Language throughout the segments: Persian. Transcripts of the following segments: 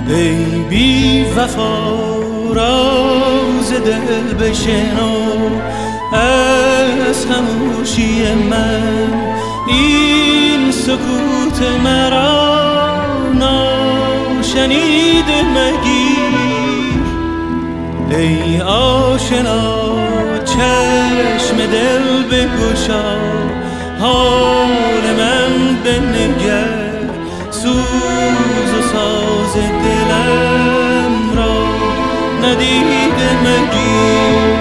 ای بی وفا راز دل بشنو از خاموشی من، این سکوت مرا ناشنیده مگیر. ای آشنا چشم دل بگشا، حال من بنگر، سوز و ساز دلم را ندیده مگیر.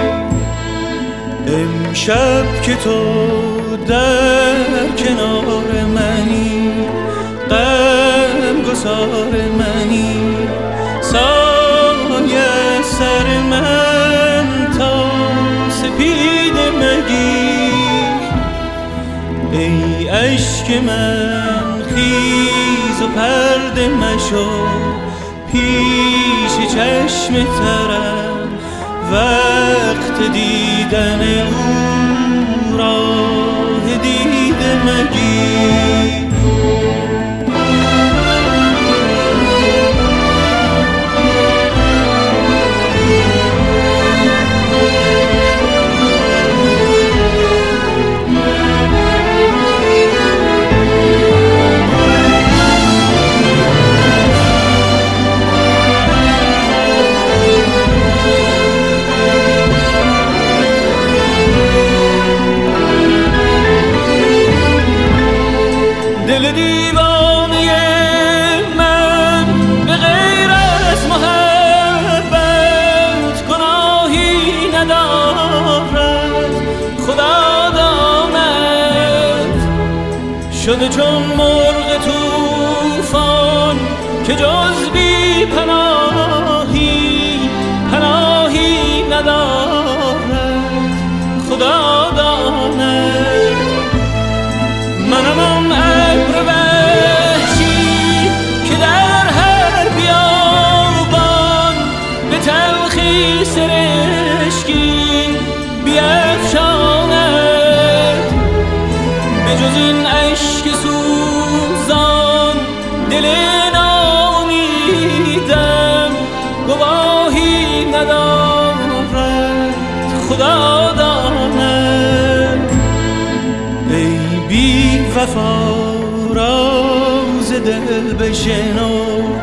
امشب که تو در کنار منی، غم گسار منی، سایه سر من تا سپید مگیر. ای اشک من خیز و پرده مشو، پیش چشم ترم وقت دیدن او راه دیده مگیر. دل دیوانه من به غیر از محبت گناهی ندارد. خدا داند شده چون مرغ طوفان که جز بی پناهی ندارد. خدا داند منم آن ابر وحشی که در هر بیابان به تلخی سرشکی بیفشاند. به جز این اشک سوزان دل ناامیدم گواهی ندارد. خدا داند ای بی وفا راز دل بشنو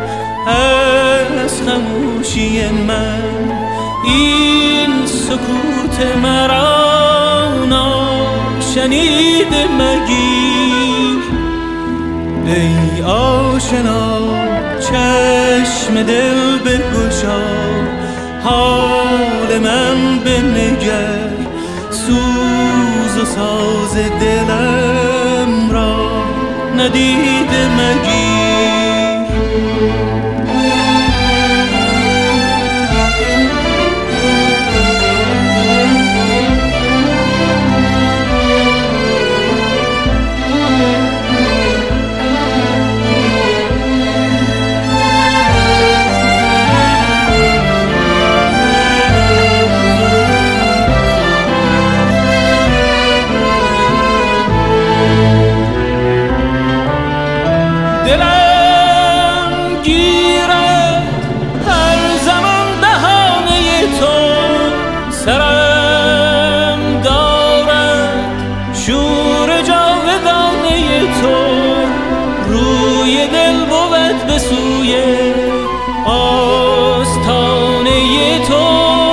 از خاموشی من، این سکوت مرا ناشنیده مگیر. ای آشنا چشم دل بگشا، حال من بنگر، سوز و ساز دلم را ندیده مگیر. دلم گیرد هر زمان بهانه تو، سرم دارد شور جاودانه تو. روی دل بود به سوی آستانه تو.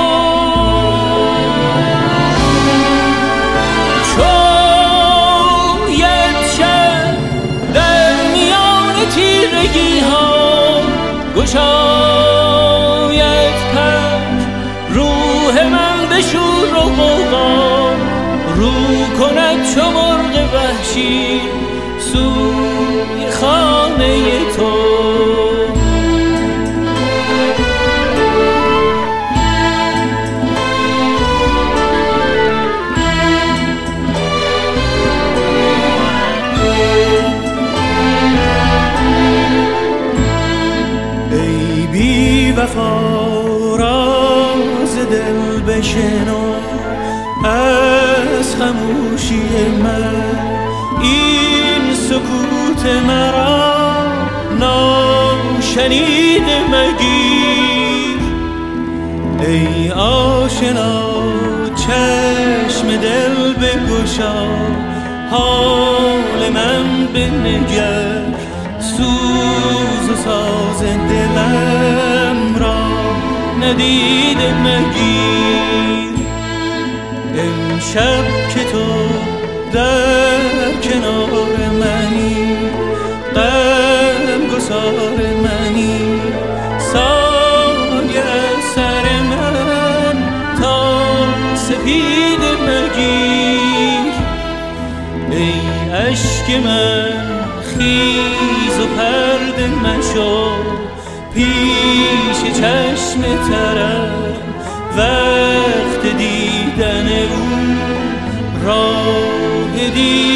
گشاید پر روح من به شور و غوغا، رو کند چو مرغ وحشی سوی خانه تو. وفا راز دل بشنو از خاموشی من، این سکوت مرا ناشنیده شنیده مگیر. ای آشنا چشم دل بگشا، حال من بنگر، سوز و ساز دلم را ندیده مگیر. امشب که تو در کنار منی، غم گسار منی، سایه سر من تا سپید مگیر. ای اشک من خیز و پرده مشو، پیش چشم ترم وقت دیدن او راه